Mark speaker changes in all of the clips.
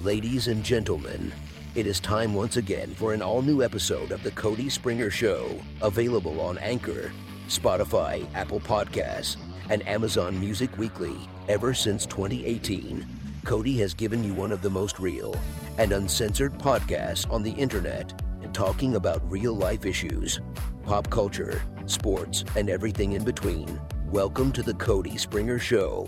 Speaker 1: Ladies and gentlemen, it is time once again for an all-new episode of The Cody Springer Show, available on Anchor, Spotify, Apple Podcasts, and Amazon Music Weekly. Ever since 2018, Cody has given you one of the most real and uncensored podcasts on the internet, and talking about real-life issues, pop culture, sports, and everything in between. Welcome to The Cody Springer Show.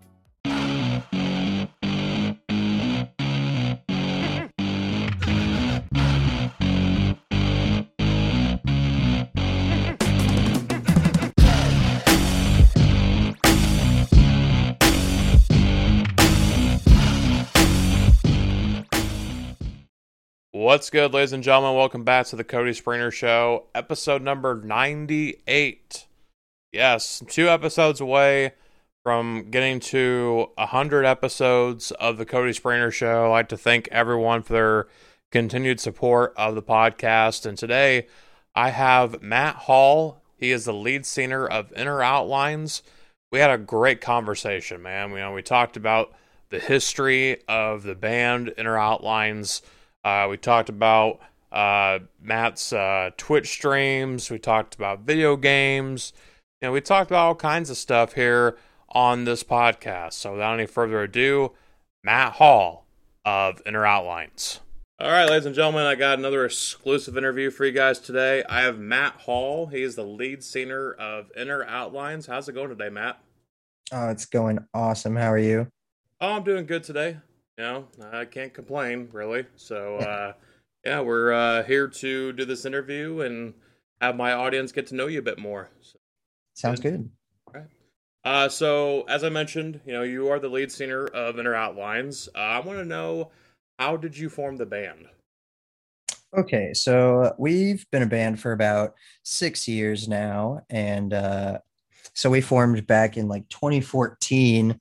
Speaker 2: What's good, ladies and gentlemen? Welcome back to the Cody Springer Show, episode number 98. Yes, 2 episodes away from getting to 100 episodes of the Cody Springer Show. I'd like to thank everyone for their continued support of the podcast. And today, I have Matt Hall. He is the lead singer of Inner Outlines. We had a great conversation, man. We talked about the history of the band Inner Outlines. We talked about Matt's Twitch streams. We talked about video games. We talked about all kinds of stuff here on this podcast. So without any further ado, Matt Hall of Inner Outlines. All right, ladies and gentlemen, I got another exclusive interview for you guys today. I have Matt Hall. He is the lead singer of Inner Outlines. How's it going today, Matt?
Speaker 3: Oh, it's going awesome. How are you?
Speaker 2: Oh, I'm doing good today. I can't complain, really. So, we're here to do this interview and have my audience get to know you a bit more. So,
Speaker 3: sounds good.
Speaker 2: All right. So, as I mentioned, you are the lead singer of Inner Outlines. I want to know, how did you form the band?
Speaker 3: Okay, so we've been a band for about 6 years now, and so we formed back in 2014.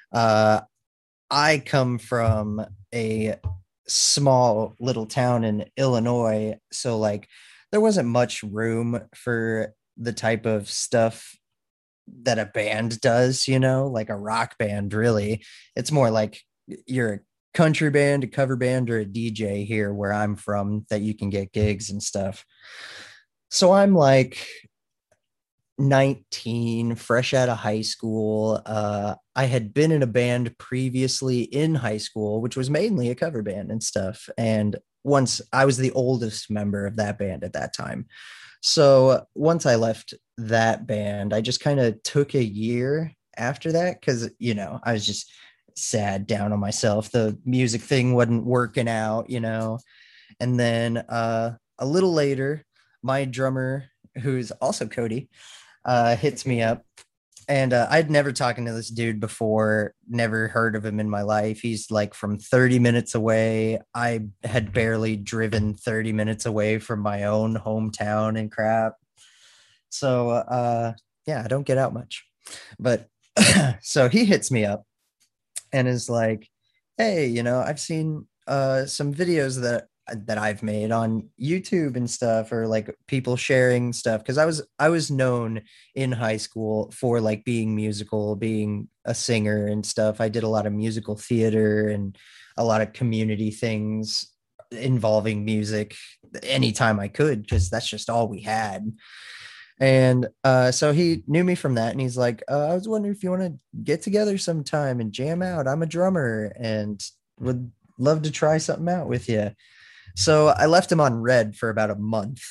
Speaker 3: I come from a small little town in Illinois, so there wasn't much room for the type of stuff that a band does, like a rock band, really. It's more like you're a country band, a cover band, or a DJ here where I'm from, that you can get gigs and stuff. So I'm 19, fresh out of high school. I had been in a band previously in high school, which was mainly a cover band and stuff. And once I was the oldest member of that band at that time. So once I left that band, I just kind of took a year after that because, I was just sad, down on myself. The music thing wasn't working out, And then a little later, my drummer, who's also Cody, hits me up, and I'd never talked to this dude before, never heard of him in my life. He's from 30 minutes away. I had barely driven 30 minutes away from my own hometown and crap. So I don't get out much, but so he hits me up and is like, hey, I've seen some videos that I've made on YouTube and stuff, or people sharing stuff, because I was known in high school for being musical, being a singer and stuff. I did a lot of musical theater and a lot of community things involving music anytime I could, because that's just all we had. And so he knew me from that, and he's like, I was wondering if you want to get together sometime and jam out. I'm a drummer and would love to try something out with you. So I left him on red for about a month.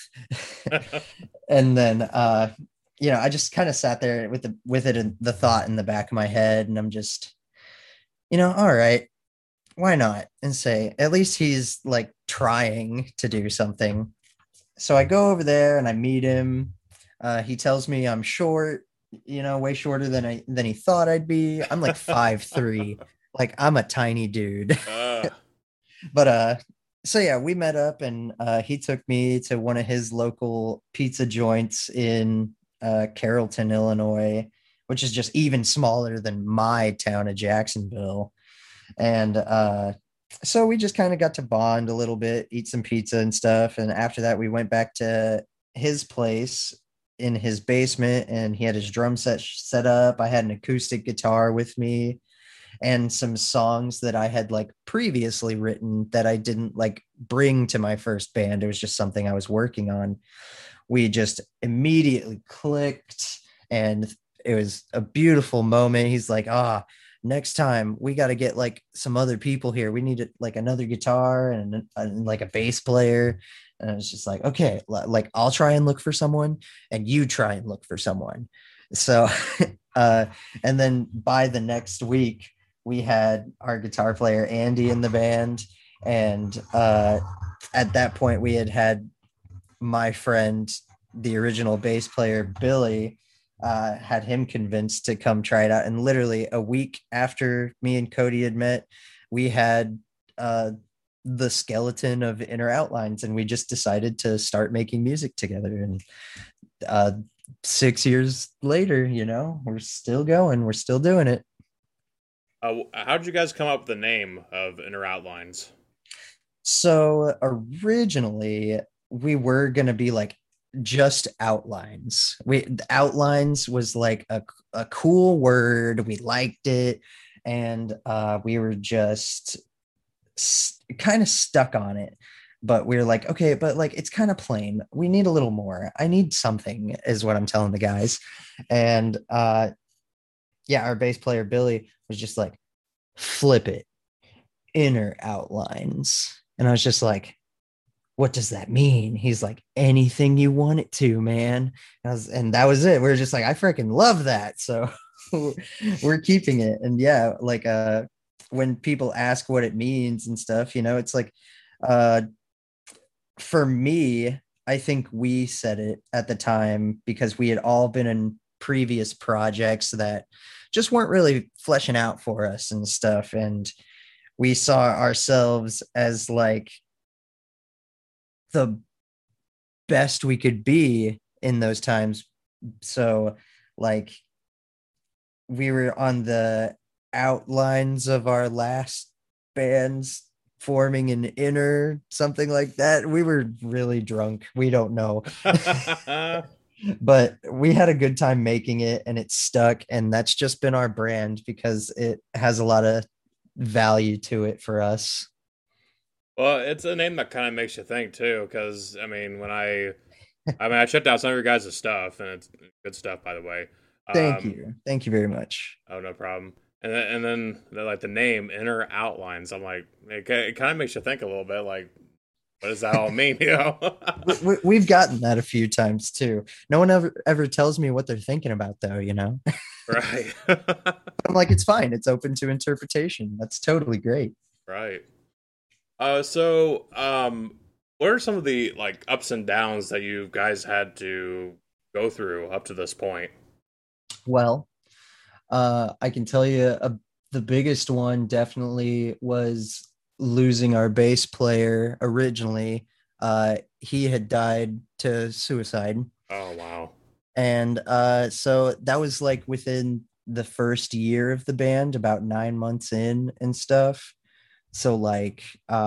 Speaker 3: And then, I just kind of sat there with the thought in the back of my head. And I'm just, all right, why not? And say, at least he's trying to do something. So I go over there and I meet him. He tells me I'm short, way shorter than he thought I'd be. I'm 5'3". I'm a tiny dude. But, so yeah, we met up, and he took me to one of his local pizza joints in Carrollton, Illinois, which is just even smaller than my town of Jacksonville. And so we just kind of got to bond a little bit, eat some pizza and stuff. And after that, we went back to his place in his basement, and he had his drum set up. I had an acoustic guitar with me. and some songs that I had like previously written that I didn't like bring to my first band. It was just something I was working on. We just immediately clicked, and it was a beautiful moment. He's like, next time we got to get like some other people here. We need like another guitar and like a bass player. And I was just like, okay, like I'll try and look for someone and you try and look for someone. So, and then by the next week, we had our guitar player Andy in the band. And at that point, we had my friend, the original bass player, Billy, had him convinced to come try it out. And literally a week after me and Cody had met, we had the skeleton of Inner Outlines, and we just decided to start making music together. And 6 years later, we're still going, we're still doing it.
Speaker 2: How did you guys come up with the name of Inner Outlines?
Speaker 3: So originally we were going to be like just outlines. Outlines was like a cool word. We liked it. And we were just kind of stuck on it. But we were like, okay, but like it's kind of plain. We need a little more. I need something, is what I'm telling the guys. And yeah, our bass player Billy was just like, flip it, Inner Outlines. And I was just like, what does that mean? He's like, anything you want it to, man. And that was it. We were just like, I freaking love that. So we're keeping it. And yeah, like when people ask what it means and stuff, it's like, for me, I think we said it at the time because we had all been in previous projects that just weren't really fleshing out for us and stuff. And we saw ourselves as like the best we could be in those times. So like we were on the outlines of our last bands forming an inner something like that. We were really drunk. We don't know. But we had a good time making it, and it stuck, and that's just been our brand because it has a lot of value to it for us.
Speaker 2: Well, it's a name that kind of makes you think too, because I checked out some of your guys' stuff, and it's good stuff, by the way.
Speaker 3: Thank you very much.
Speaker 2: Oh, no problem. And then like the name Inner Outlines, I'm like, it kind of makes you think a little bit, like, what does that all mean?
Speaker 3: We've gotten that a few times too. No one ever tells me what they're thinking about, though.
Speaker 2: Right.
Speaker 3: I'm like, it's fine. It's open to interpretation. That's totally great.
Speaker 2: Right. So, what are some of the like ups and downs that you guys had to go through up to this point?
Speaker 3: Well, I can tell you the biggest one definitely was losing our bass player originally. He had died to suicide.
Speaker 2: Oh, wow.
Speaker 3: And so that was like within the first year of the band, about 9 months in and stuff. So like,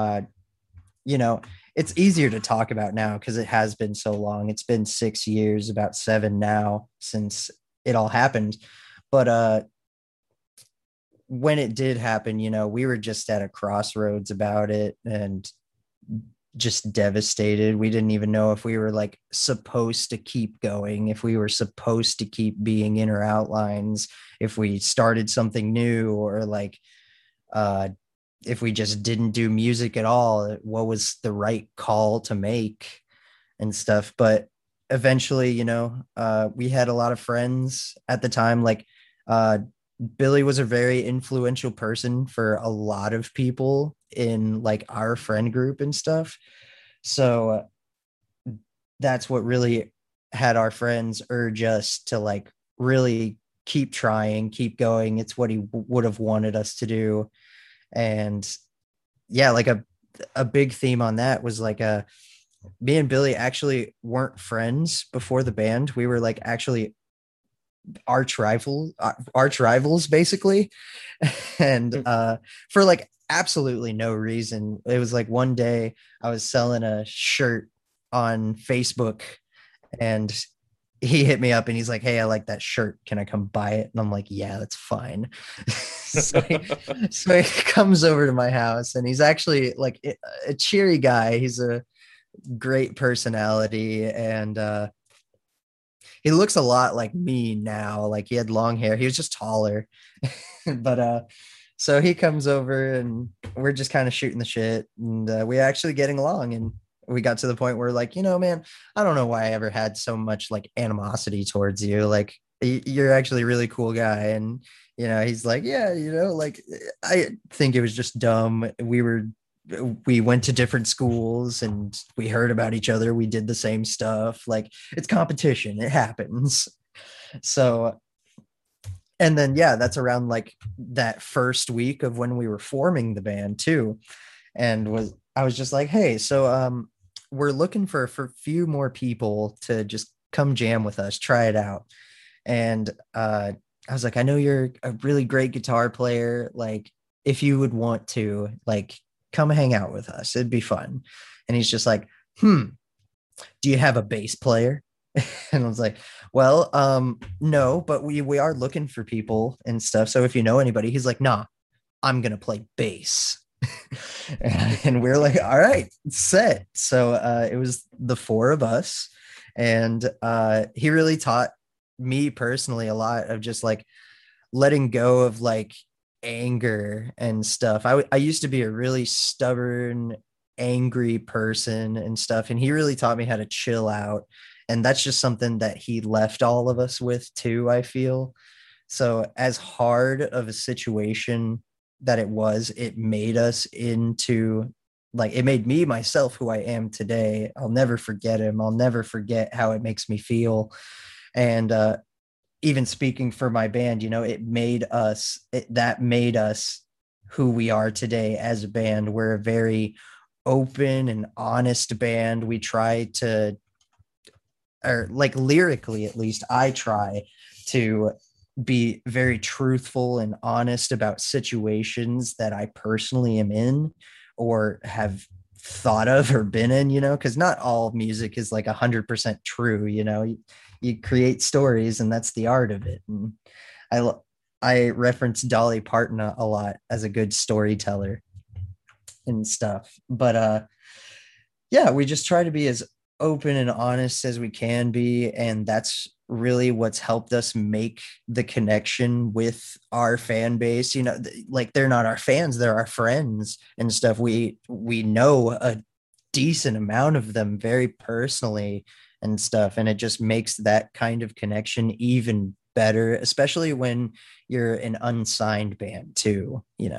Speaker 3: it's easier to talk about now because it has been so long. It's been 6 years, about 7 now since it all happened. But when it did happen, we were just at a crossroads about it and just devastated. We didn't even know if we were like supposed to keep going, if we were supposed to keep being Inner Outlines, if we started something new, or like if we just didn't do music at all, what was the right call to make and stuff. But eventually, we had a lot of friends at the time. Like Billy was a very influential person for a lot of people in like our friend group and stuff. So that's what really had our friends urge us to like really keep trying, keep going. It's what he would have wanted us to do. And yeah, like a big theme on that was like me and Billy actually weren't friends before the band. We were like actually arch rivals basically. And for like absolutely no reason. It was like one day I was selling a shirt on Facebook, and he hit me up and he's like, "Hey, I like that shirt. Can I come buy it?" And I'm like, "Yeah, that's fine." so, he, so he comes over to my house, and he's actually like a cheery guy. He's a great personality, and he looks a lot like me now. Like he had long hair. He was just taller, but so he comes over and we're just kind of shooting the shit, and we're actually getting along. And we got to the point where like, man, I don't know why I ever had so much like animosity towards you. Like you're actually a really cool guy. And, he's like, yeah, like I think it was just dumb. We went to different schools and we heard about each other. We did the same stuff. Like it's competition. It happens. So, and then, yeah, that's around like that first week of when we were forming the band too. And I was just like, hey, so we're looking for a few more people to just come jam with us, try it out. And I was like, I know you're a really great guitar player. Like, if you would want to, like, come hang out with us, it'd be fun. And he's just like, do you have a bass player? And I was like, well, no, but we are looking for people and stuff. So if you know anybody, he's like, nah, I'm gonna play bass. And we're like, all right, set. So it was the four of us, and he really taught me personally a lot of just like letting go of like anger and stuff. I used to be a really stubborn, angry person and stuff, and he really taught me how to chill out. And that's just something that he left all of us with too, I feel. So as hard of a situation that it made us into, like, it made me myself who I am today. I'll never forget him. I'll never forget how it makes me feel. And even speaking for my band, that made us who we are today as a band. We're a very open and honest band. We try to, or like lyrically, at least I try to be very truthful and honest about situations that I personally am in or have thought of or been in, because not all music is like 100% true. You create stories, and that's the art of it. And I reference Dolly Parton a lot as a good storyteller and stuff. But yeah, we just try to be as open and honest as we can be, and that's really what's helped us make the connection with our fan base. Like they're not our fans, they're our friends and stuff. We know a decent amount of them very personally and stuff, and it just makes that kind of connection even better, especially when you're an unsigned band too.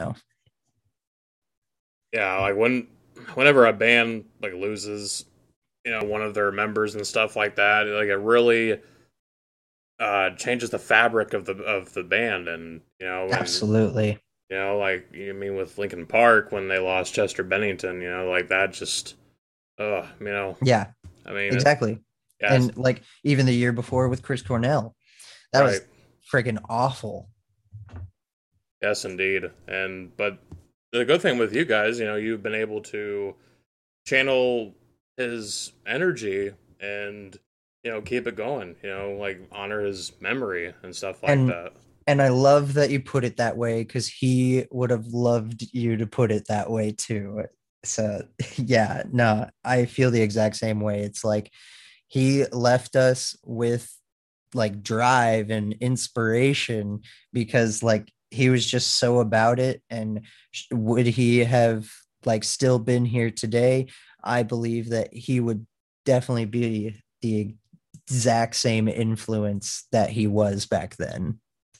Speaker 2: Yeah, like whenever a band like loses one of their members and stuff like that, like it really changes the fabric of the band. And
Speaker 3: absolutely.
Speaker 2: Like with Linkin Park when they lost Chester Bennington, like that just
Speaker 3: yeah, exactly.
Speaker 2: Yeah,
Speaker 3: and like even the year before with Chris Cornell, that
Speaker 2: right.
Speaker 3: was freaking awful.
Speaker 2: Yes, indeed. But the good thing with you guys, you've been able to channel his energy and keep it going, like honor his memory and stuff like that.
Speaker 3: And I love that you put it that way, because he would have loved you to put it that way too. So yeah, no, I feel the exact same way. It's like he left us with like drive and inspiration, because like he was just so about it. And would he have like still been here today? I believe that he would definitely be the exact same influence that he was back then.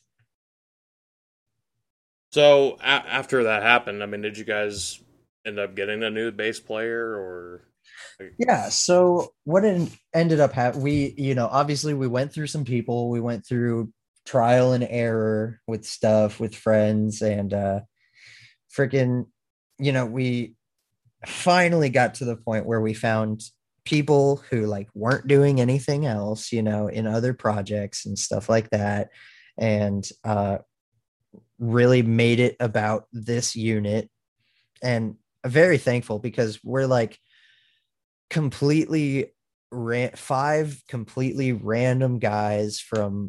Speaker 2: So after that happened, did you guys end up getting a new bass player or?
Speaker 3: Yeah. So what ended up happening, we, obviously we went through some people, we went through trial and error with stuff with friends, and freaking, we finally got to the point where we found people who like weren't doing anything else, in other projects and stuff like that. And really made it about this unit. And I'm very thankful, because we're like completely five completely random guys from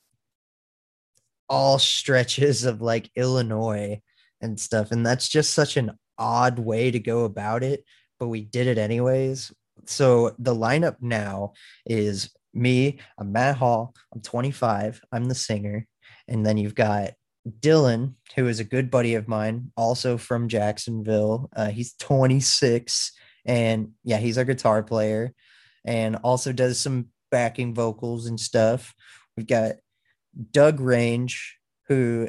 Speaker 3: all stretches of like Illinois and stuff. And that's just such an odd way to go about it, but we did it anyways. So the lineup now is me, I'm Matt Hall, I'm 25, I'm the singer. And then you've got Dylan, who is a good buddy of mine, also from Jacksonville. He's 26, and yeah, he's our guitar player and also does some backing vocals and stuff. We've got Doug Range, who,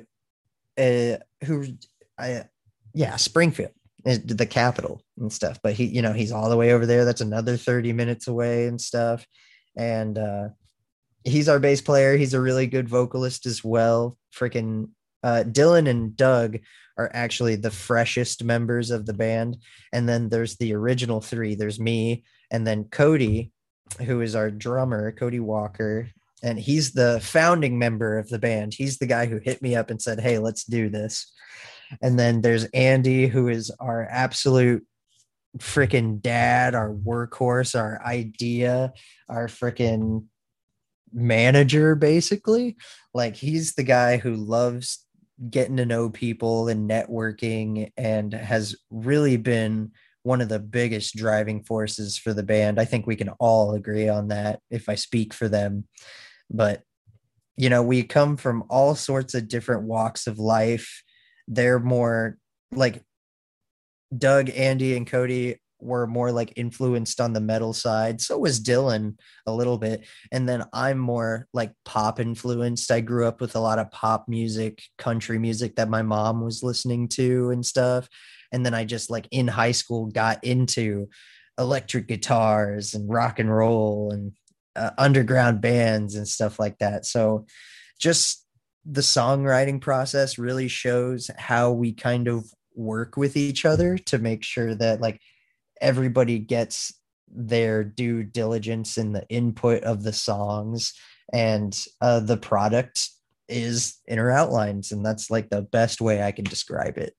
Speaker 3: who, I, yeah, Springfield is the capital and stuff. But he, he's all the way over there. That's another 30 minutes away and stuff. And he's our bass player. He's a really good vocalist as well. Freaking Dylan and Doug are actually the freshest members of the band. And then there's the original three. There's me, and then Cody, who is our drummer, Cody Walker. And he's the founding member of the band. He's the guy who hit me up and said, hey, let's do this. And then there's Andy, who is our absolute freaking dad, our workhorse, our idea, our freaking manager, basically. Like, he's the guy who loves getting to know people and networking, and has really been one of the biggest driving forces for the band. I think we can all agree on that if I speak for them. But, we come from all sorts of different walks of life. They're more like Doug, Andy, and Cody were more like influenced on the metal side. So was Dylan a little bit. And then I'm more like pop influenced. I grew up with a lot of pop music, country music that my mom was listening to and stuff. And then I just like in high school got into electric guitars and rock and roll and underground bands and stuff like that. So just the songwriting process really shows how we kind of work with each other to make sure that like everybody gets their due diligence in the input of the songs, and the product is inner outlines. And that's like the best way I can describe it.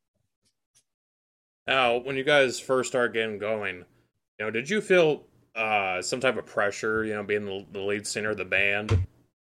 Speaker 2: Now, when you guys first started getting going, did you feel some type of pressure, being the lead singer of the band?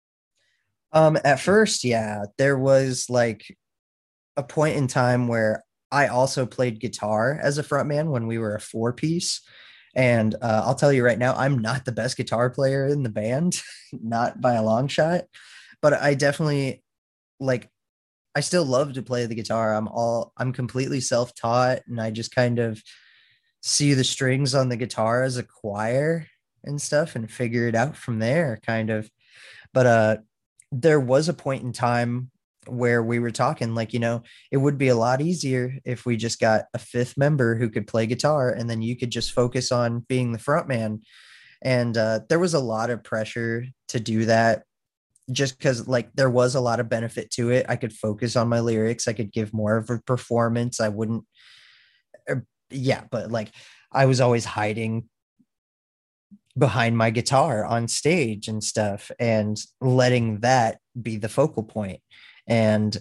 Speaker 3: At first, yeah, there was like a point in time where I also played guitar as a frontman when we were a four-piece. And I'll tell you right now, I'm not the best guitar player in the band, not by a long shot, but I definitely like, I still love to play the guitar. I'm completely self-taught, and I just kind of see the strings on the guitar as a choir and stuff and figure it out from there, kind of. But there was a point in time where we were talking like, it would be a lot easier if we just got a fifth member who could play guitar, and then you could just focus on being the front man. And there was a lot of pressure to do that, just because like there was a lot of benefit to it. I could focus on my lyrics. I could give more of a performance. I wouldn't, yeah, but like I was always hiding behind my guitar on stage and stuff, and letting that be the focal point. And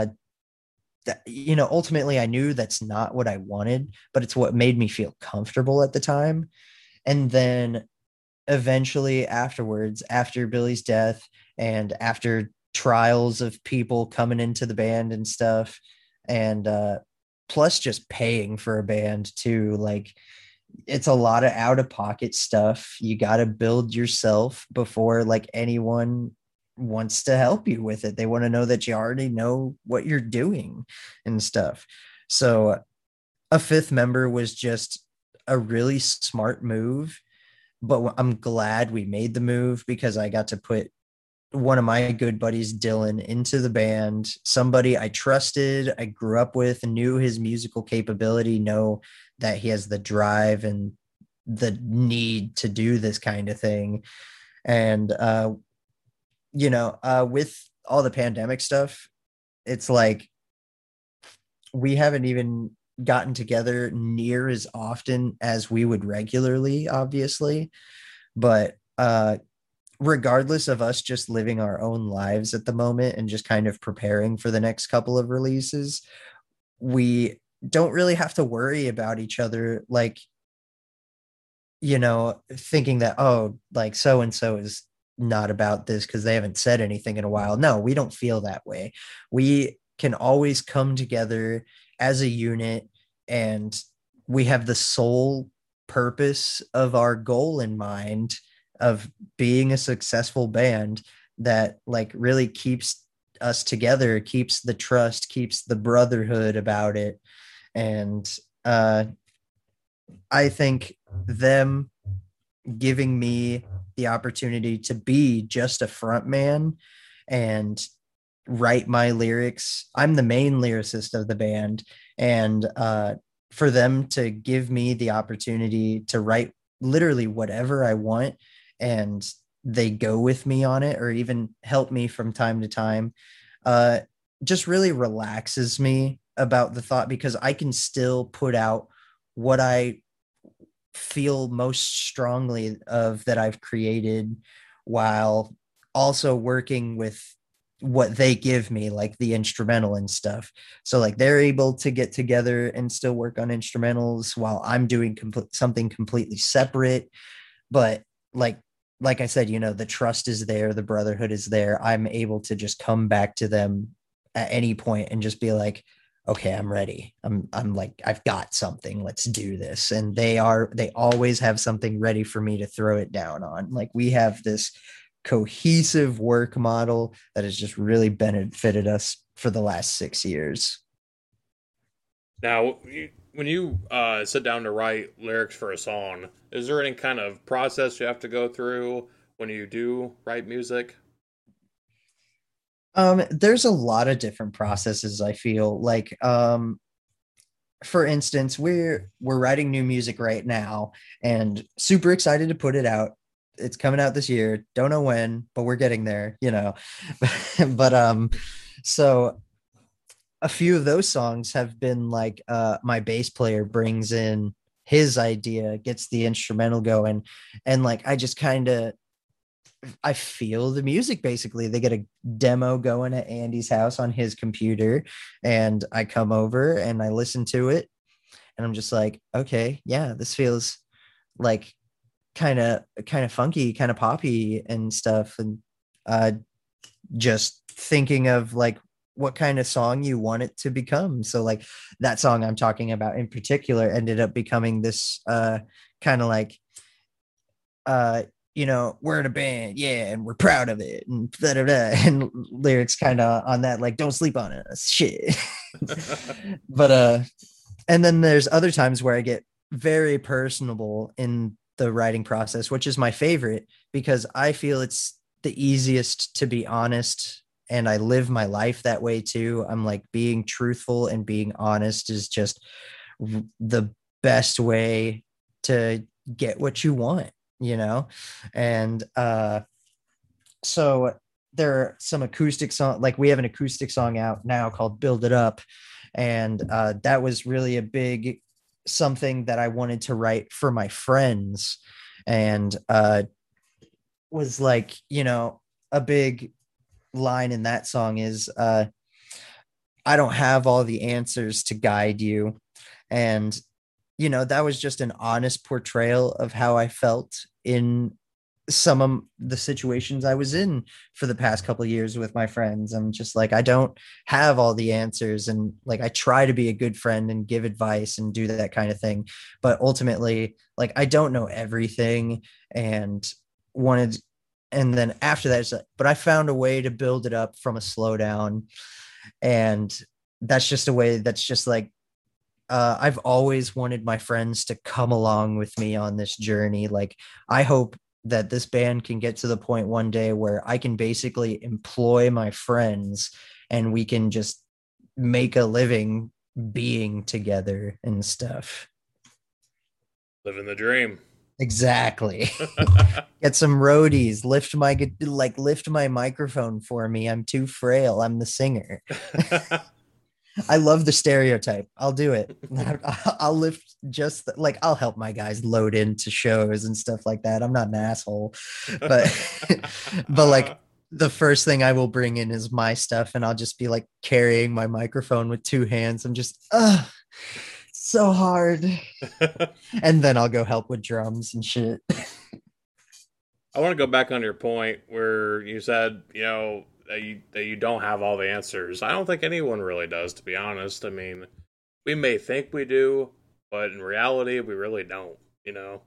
Speaker 3: ultimately I knew that's not what I wanted, but it's what made me feel comfortable at the time. And then eventually afterwards, after Billy's death and after trials of people coming into the band and stuff, and plus just paying for a band too, like it's a lot of out of pocket stuff. You got to build yourself before like anyone wants to help you with it. They want to know that you already know what you're doing and stuff. So a fifth member was just a really smart move, but I'm glad we made the move because I got to put one of my good buddies, Dylan, into the band, somebody I trusted, I grew up with, knew his musical capability, know that he has the drive and the need to do this kind of thing. And with all the pandemic stuff, it's like we haven't even gotten together near as often as we would regularly, obviously. But regardless of us just living our own lives at the moment and just kind of preparing for the next couple of releases, we don't really have to worry about each other like thinking that, oh, like so and so is not about this because they haven't said anything in a while. No, we don't feel that way. We can always come together as a unit, and we have the sole purpose of our goal in mind of being a successful band that like really keeps us together, keeps the trust, keeps the brotherhood about it. And I think them giving me the opportunity to be just a front man and write my lyrics. I'm the main lyricist of the band. And for them to give me the opportunity to write literally whatever I want, and they go with me on it or even help me from time to time, uh, just really relaxes me about the thought, because I can still put out what I feel most strongly of that I've created, while also working with what they give me, like the instrumental and stuff. So like they're able to get together and still work on instrumentals while I'm doing something completely separate. But like I said, the trust is there, the brotherhood is there. I'm able to just come back to them at any point and just be like, okay, I'm ready. I'm like, I've got something. Let's do this. And they always have something ready for me to throw it down on. Like we have this cohesive work model that has just really benefited us for the last 6 years.
Speaker 2: Now, when you sit down to write lyrics for a song, is there any kind of process you have to go through when you do write music?
Speaker 3: There's a lot of different processes, I feel like. For instance, we're writing new music right now and super excited to put it out. It's coming out this year. Don't know when, but we're getting there. But so a few of those songs have been like my bass player brings in his idea, gets the instrumental going, and like I feel the music. Basically, they get a demo going at Andy's house on his computer, and I come over and I listen to it, and I'm just like, okay, yeah, this feels like kind of funky, kind of poppy and stuff. And uh, just thinking of like what kind of song you want it to become. So like that song I'm talking about in particular ended up becoming this kind of like we're in a band, yeah, and we're proud of it, and da, da, da, and lyrics kind of on that, like, don't sleep on us, shit. But and then there's other times where I get very personable in the writing process, which is my favorite because I feel it's the easiest to be honest. And I live my life that way too. I'm like, being truthful and being honest is just the best way to get what you want. And so there are some acoustic song, like we have an acoustic song out now called Build It Up. And that was really a big something that I wanted to write for my friends. And was like, a big line in that song is I don't have all the answers to guide you. And that was just an honest portrayal of how I felt in some of the situations I was in for the past couple of years with my friends. I'm just like, I don't have all the answers. And like, I try to be a good friend and give advice and do that kind of thing. But ultimately, like, I don't know everything and wanted, and then after that, it's like, but I found a way to build it up from a slowdown. And that's just a way that's just like, I've always wanted my friends to come along with me on this journey. Like, I hope that this band can get to the point one day where I can basically employ my friends and we can just make a living being together and stuff.
Speaker 2: Living the dream.
Speaker 3: Exactly. Get some roadies, lift my microphone for me. I'm too frail. I'm the singer. I love the stereotype. I'll do it. I'll lift I'll help my guys load into shows and stuff like that. I'm not an asshole, but but like the first thing I will bring in is my stuff, and I'll just be like carrying my microphone with two hands. I'm just so hard. And then I'll go help with drums and shit.
Speaker 2: I want to go back on your point where you said, that you don't have all the answers. I don't think anyone really does, to be honest. I mean, we may think we do, but in reality, we really don't.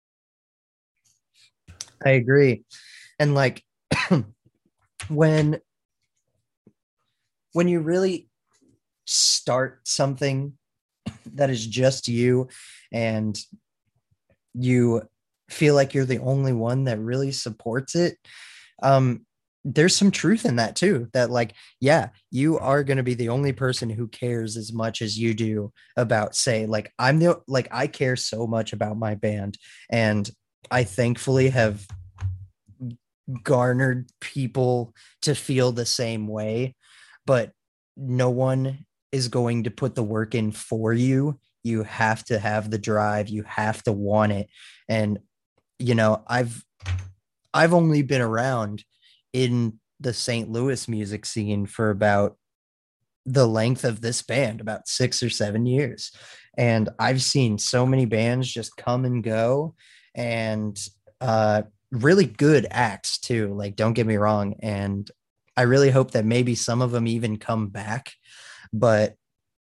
Speaker 3: I agree. And like when when you really start something that is just you and you feel like you're the only one that really supports it, there's some truth in that too, that like, yeah, you are going to be the only person who cares as much as you do about, say, like I care so much about my band, and I thankfully have garnered people to feel the same way, but no one is going to put the work in for you. You have to have the drive, you have to want it. And I've only been around in the St. Louis music scene for about the length of this band, about 6 or 7 years. And I've seen so many bands just come and go, and really good acts too. Like, don't get me wrong. And I really hope that maybe some of them even come back. But,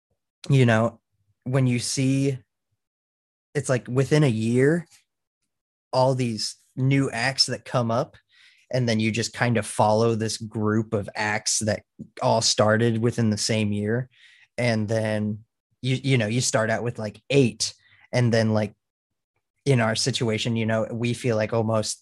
Speaker 3: when you see it's like within a year, all these new acts that come up, and then you just kind of follow this group of acts that all started within the same year. And then you start out with like 8, and then like in our situation, we feel like almost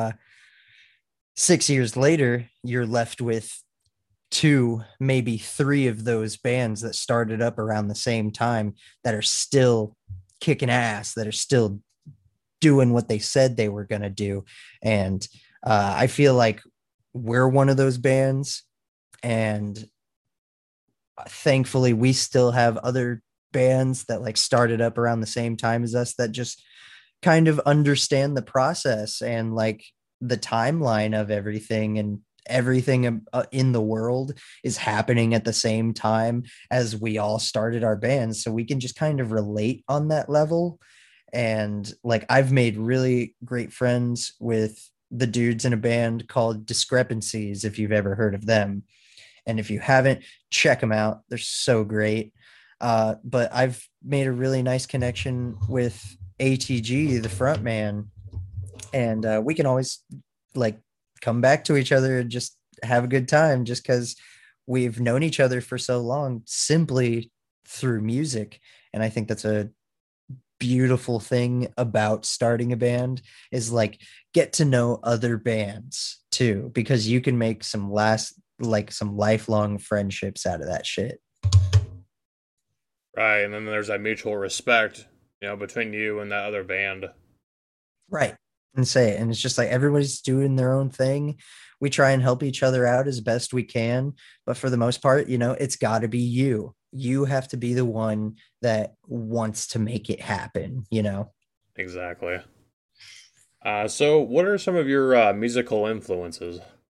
Speaker 3: 6 years later, you're left with 2, maybe 3 of those bands that started up around the same time that are still kicking ass, that are still doing what they said they were going to do. And I feel like we're one of those bands, and thankfully we still have other bands that like started up around the same time as us that just kind of understand the process and like the timeline of everything, and everything in the world is happening at the same time as we all started our bands, so we can just kind of relate on that level. And like, I've made really great friends with the dudes in a band called Discrepancies, if you've ever heard of them. And if you haven't, check them out, they're so great. But I've made a really nice connection with ATG, the front man, and we can always like come back to each other and just have a good time, just because we've known each other for so long simply through music. And I think that's a beautiful thing about starting a band, is like, get to know other bands too, because you can make some lifelong friendships out of that shit.
Speaker 2: Right, and then there's that mutual respect, between you and that other band.
Speaker 3: Right. And say it. And it's just like everybody's doing their own thing. We try and help each other out as best we can. But for the most part, it's got to be you. You have to be the one that wants to make it happen.
Speaker 2: Exactly. So what are some of your musical influences?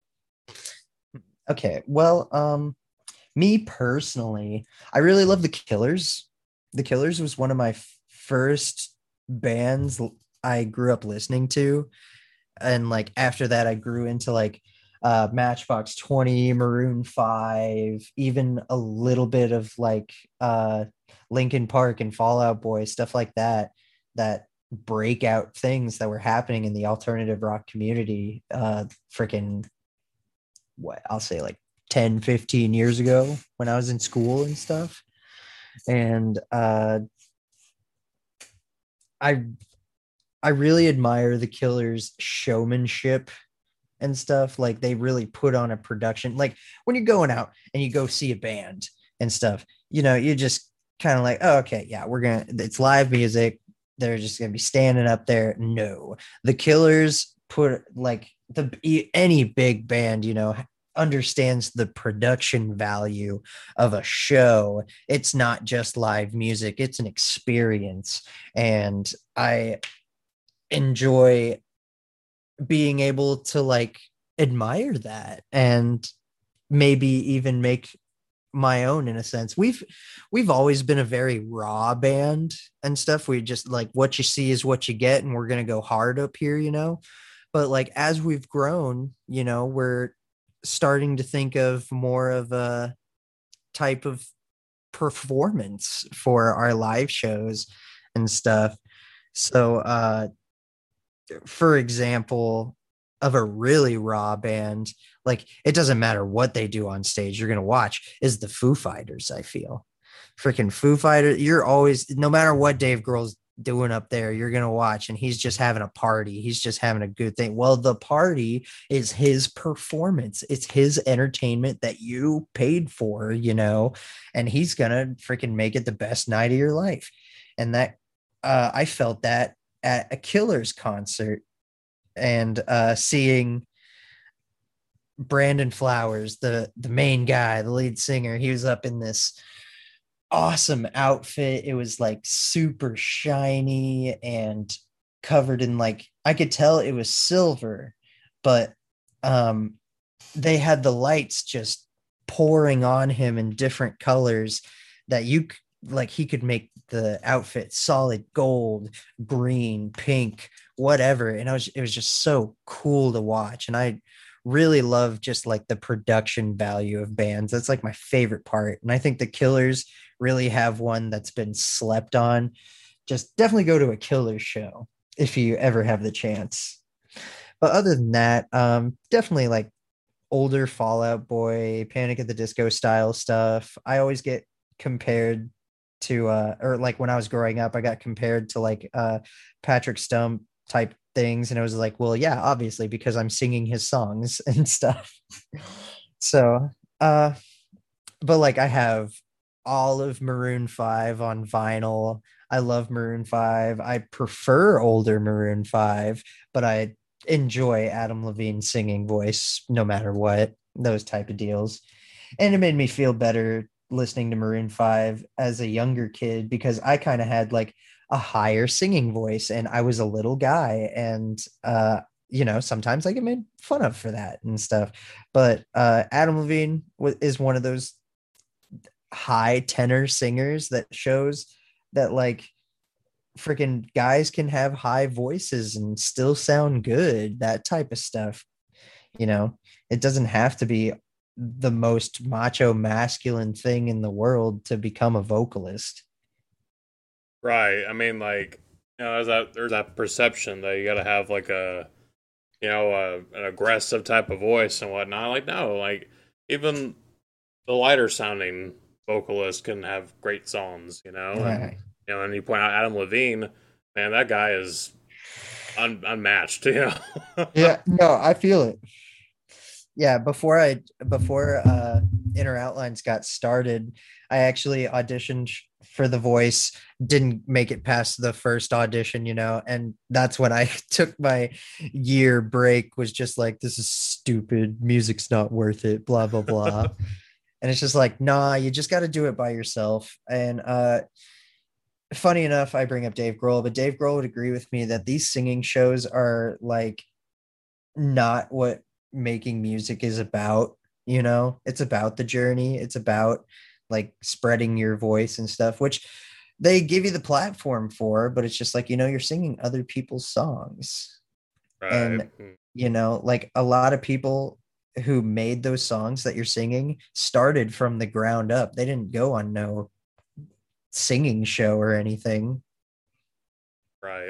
Speaker 3: Okay. Well, me personally, I really love the Killers. The Killers was one of my first bands I grew up listening to. And like after that, I grew into like Matchbox 20, Maroon 5, even a little bit of like Linkin Park and Fall Out Boy, stuff like that, that breakout things that were happening in the alternative rock community freaking what I'll say like 10-15 years ago when I was in school and stuff. And I really admire the Killers' showmanship and stuff. Like, they really put on a production. Like, when you're going out and you go see a band and stuff, you just kind of like, oh, okay, yeah, it's live music. They're just going to be standing up there. No, the Killers put like any big band, understands the production value of a show. It's not just live music, it's an experience. And I enjoy being able to like admire that, and maybe even make my own in a sense. We've always been a very raw band and stuff. We just like what you see is what you get, and we're gonna go hard up here, you know. But like as we've grown, you know, we're starting to think of more of a type of performance for our live shows and stuff. So for example, of a really raw band, like it doesn't matter what they do on stage, you're gonna watch is the Foo Fighters. I feel freaking Foo Fighters. You're always, no matter what Dave Grohl's doing up there, you're gonna watch, and he's just having a party. He's just having a good thing. Well, the party is his performance. It's his entertainment that you paid for, you know, and he's gonna freaking make it the best night of your life. And that I felt that at a Killers concert, and seeing Brandon Flowers, the main guy, the lead singer, he was up in this awesome outfit. It was like super shiny and covered in like, I could tell it was silver, but um they had the lights just pouring on him in different colors that like he could make the outfit solid gold, green, pink, whatever. And it was just so cool to watch. And I really love just like the production value of bands. That's like my favorite part. And I think the Killers really have one that's been slept on. Just definitely go to a Killers show if you ever have the chance. But other than that, definitely like older Fall Out Boy, Panic at the Disco style stuff. I always get compared to or like when I was growing up, I got compared to like Patrick Stump type things, and it was like, well, yeah, obviously because I'm singing his songs and stuff. So but like I have all of Maroon 5 on vinyl. I love Maroon 5. I prefer older Maroon 5, but I enjoy Adam Levine's singing voice no matter what, those type of deals. And it made me feel better listening to Maroon 5 as a younger kid because I kind of had like a higher singing voice and I was a little guy, and you know, sometimes I get made fun of for that and stuff. But Adam Levine is one of those high tenor singers that shows that like freaking guys can have high voices and still sound good, that type of stuff. You know, it doesn't have to be the most macho masculine thing in the world to become a vocalist.
Speaker 2: Right. I mean, like, you know, there's that perception that you got to have like a, you know, an aggressive type of voice and whatnot. Like, no, like even the lighter sounding vocalist can have great songs, you know. And
Speaker 3: Right.
Speaker 2: you know, and you point out Adam Levine, man, that guy is unmatched, you know.
Speaker 3: Yeah, no, I feel it. Yeah, before Inner Outlines got started, I actually auditioned for The Voice, didn't make it past the first audition, you know, and that's when I took my year break, was just like, this is stupid, music's not worth it, blah blah blah. And it's just like, nah, you just got to do it by yourself. And funny enough, I bring up Dave Grohl, but Dave Grohl would agree with me that these singing shows are like not what making music is about. You know, it's about the journey, it's about like spreading your voice and stuff, which they give you the platform for, but it's just like, you know, you're singing other people's songs.
Speaker 2: Right.
Speaker 3: And you know, like a lot of people who made those songs that you're singing started from the ground up. They didn't go on no singing show or anything.
Speaker 2: Right.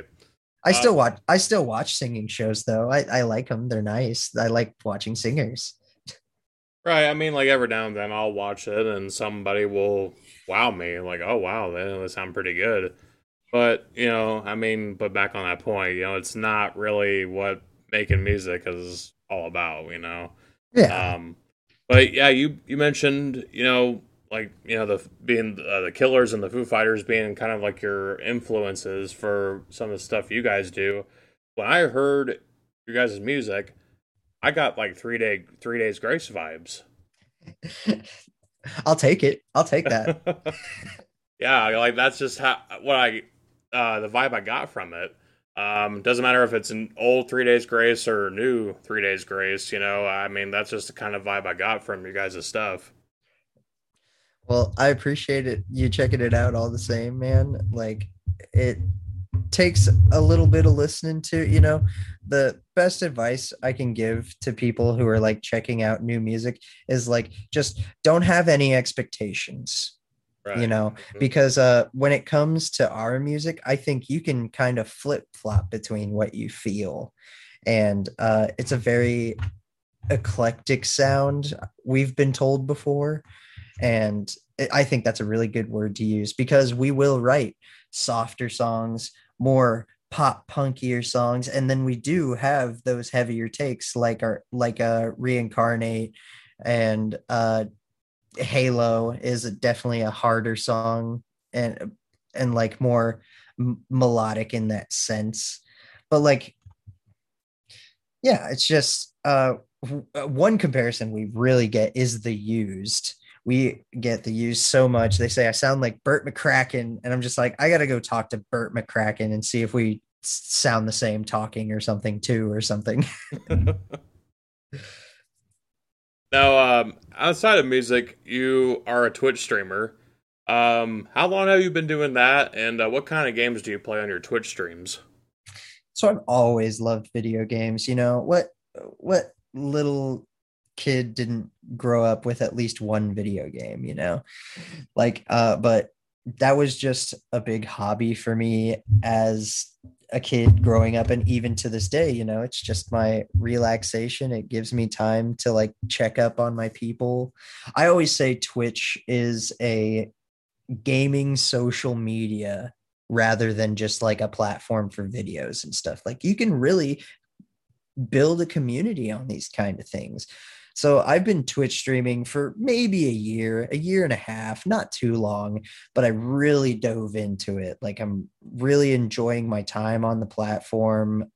Speaker 3: I still watch singing shows though. I like them. They're nice. I like watching singers.
Speaker 2: Right. I mean, like every now and then I'll watch it and somebody will wow me, like, oh wow, they sound pretty good. But you know, I mean, but back on that point, you know, it's not really what making music is all about, you know.
Speaker 3: Yeah.
Speaker 2: Um, but yeah, you mentioned, you know, like you know the being the Killers and the Foo Fighters being kind of like your influences for some of the stuff you guys do. When I heard your guys' music, I got like 3 days Grace vibes.
Speaker 3: I'll take it. I'll take that.
Speaker 2: Yeah, like that's just how what I the vibe I got from it. Doesn't matter if it's an old 3 days Grace or new 3 days Grace, you know. I mean, that's just the kind of vibe I got from you guys' stuff.
Speaker 3: Well, I appreciate it. You checking it out all the same, man. Like it takes a little bit of listening to, the best advice I can give to people who are like checking out new music is like just don't have any expectations,
Speaker 2: Right. Mhm.
Speaker 3: because when it comes to our music, I think you can kind of flip-flop between what you feel. And it's a very eclectic sound, we've been told before. And I think that's a really good word to use because we will write softer songs, more pop punkier songs, and then we do have those heavier takes like Reincarnate, and Halo is definitely a harder song, and like more melodic in that sense. But like, yeah, it's just one comparison we really get is the Used. We get the Used so much. They say I sound like Burt McCracken, and I'm just like, I gotta go talk to Burt McCracken and see if we sound the same talking or something too, or something.
Speaker 2: Now, outside of music, you are a Twitch streamer. How long have you been doing that, and what kind of games do you play on your Twitch streams?
Speaker 3: So I've always loved video games. What little kid didn't grow up with at least one video game, but that was just a big hobby for me as a kid growing up, and even to this day, it's just my relaxation. It gives me time to like check up on my people. I always say Twitch is a gaming social media rather than just like a platform for videos and stuff. Like you can really build a community on these kind of things. So I've been Twitch streaming for maybe a year and a half, not too long, but I really dove into it. Like I'm really enjoying my time on the platform.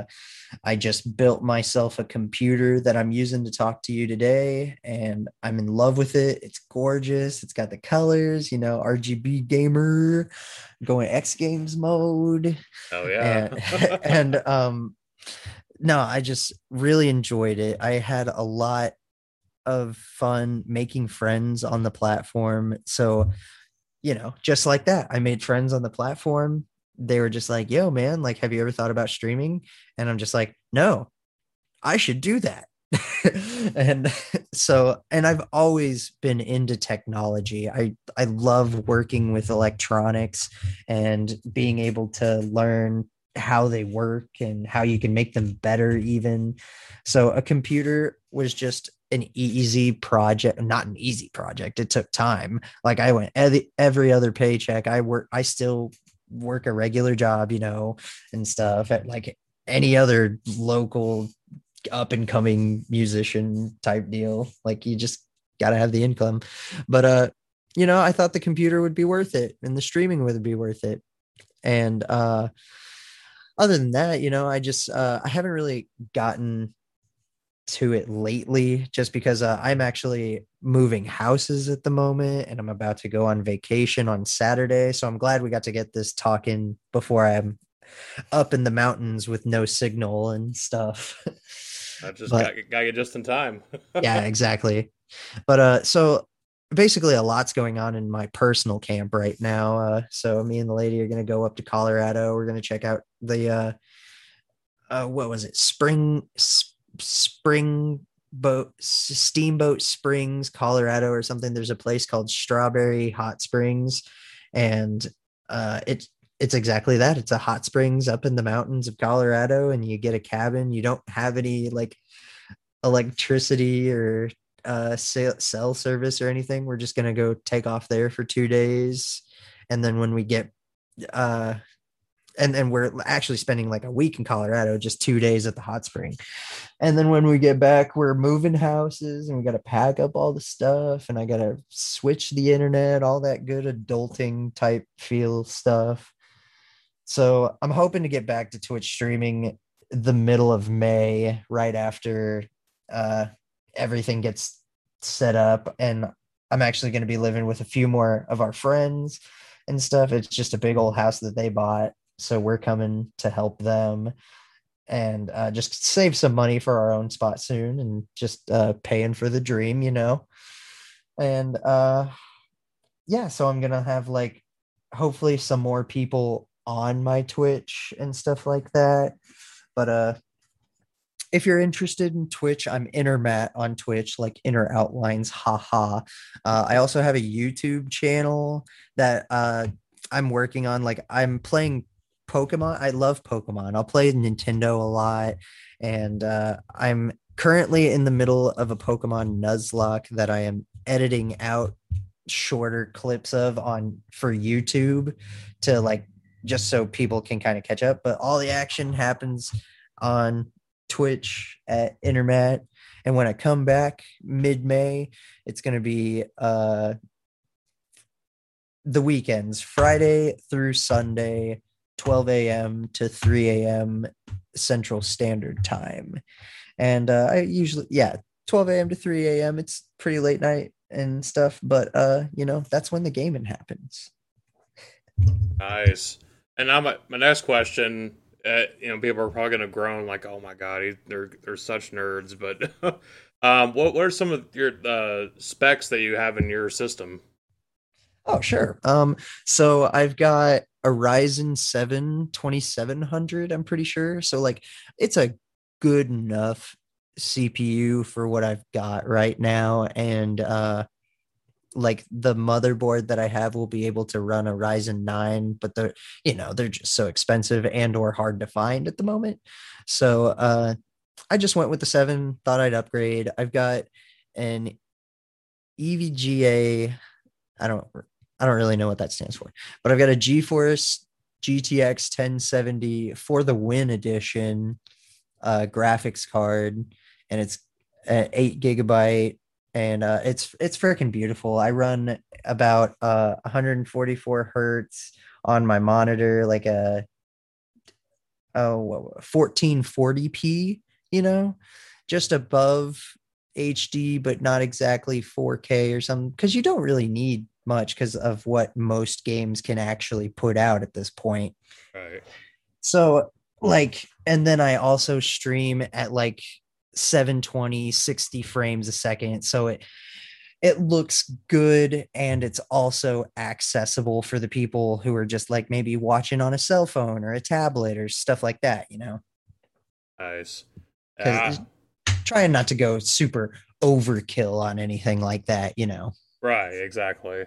Speaker 3: I just built myself a computer that I'm using to talk to you today, and I'm in love with it. It's gorgeous. It's got the colors, RGB gamer, going X Games mode,
Speaker 2: Oh yeah.
Speaker 3: and and no, I just really enjoyed it. I had a lot of fun making friends on the platform. So, just like that, I made friends on the platform. They were just like, yo, man, like, have you ever thought about streaming? And I'm just like, no, I should do that. and and I've always been into technology. I love working with electronics and being able to learn how they work and how you can make them better even. So a computer was just an easy project, not an easy project. It took time. Like I went every other paycheck. I still work a regular job, and stuff at like any other local up and coming musician type deal. Like you just got to have the income. But I thought the computer would be worth it and the streaming would be worth it. And other than that, I haven't really gotten to it lately just because I'm actually moving houses at the moment and I'm about to go on vacation on Saturday. So I'm glad we got to get this talking before I'm up in the mountains with no signal and stuff.
Speaker 2: I just
Speaker 3: But
Speaker 2: got you just in time.
Speaker 3: yeah, exactly. But so basically a lot's going on in my personal camp right now. So me and the lady are going to go up to Colorado. We're going to check out the what was it? Spring boat Steamboat Springs, Colorado or something. There's a place called Strawberry Hot Springs, and it's exactly that. It's a hot springs up in the mountains of Colorado, and you get a cabin. You don't have any like electricity or cell service or anything. We're just gonna go take off there for 2 days, and then when we get uh and we're actually spending like a week in Colorado, just 2 days at the hot spring. And then when we get back, we're moving houses and we got to pack up all the stuff and I got to switch the internet, all that good adulting type feel stuff. So I'm hoping to get back to Twitch streaming the middle of May, right after uh, everything gets set up. And I'm actually going to be living with a few more of our friends and stuff. It's just a big old house that they bought. So we're coming to help them and just save some money for our own spot soon and just paying for the dream. And yeah, so I'm gonna have like hopefully some more people on my Twitch and stuff like that. But if you're interested in Twitch, I'm Intermat on Twitch, like Inner Outlines, haha. I also have a YouTube channel that I'm working on. Like I'm playing Pokemon. I love Pokemon. I'll play Nintendo a lot, and I'm currently in the middle of a Pokemon Nuzlocke that I am editing out shorter clips of on for YouTube to like just so people can kind of catch up. But all the action happens on Twitch at Intermat. And when I come back mid-May, it's going to be the weekends, Friday through Sunday, 12 a.m. to 3 a.m. Central Standard Time. And I usually, yeah, 12 a.m. to 3 a.m. It's pretty late night and stuff, but that's when the gaming happens.
Speaker 2: Nice. And now my next question, people are probably gonna groan like, "Oh my god, they're such nerds." But what are some of your specs that you have in your system?
Speaker 3: Oh, sure. So I've got a Ryzen 7 2700, I'm pretty sure. So like it's a good enough CPU for what I've got right now. And like the motherboard that I have will be able to run a Ryzen 9, but they're just so expensive and or hard to find at the moment. So I just went with the 7, thought I'd upgrade. I've got an EVGA. I don't I don't really know what that stands for, but I've got a GeForce GTX 1070 for the Win edition graphics card, and it's 8 GB, and it's freaking beautiful. I run about 144 hertz on my monitor, like a 1440p, just above HD, but not exactly 4K or something, because you don't really need much because of what most games can actually put out at this point.
Speaker 2: Right.
Speaker 3: So, like, and then I also stream at like 720, 60 frames a second. So it looks good, and it's also accessible for the people who are just like maybe watching on a cell phone or a tablet or stuff like that,
Speaker 2: Nice.
Speaker 3: because
Speaker 2: Yeah.
Speaker 3: trying not to go super overkill on anything like that.
Speaker 2: Right. Exactly.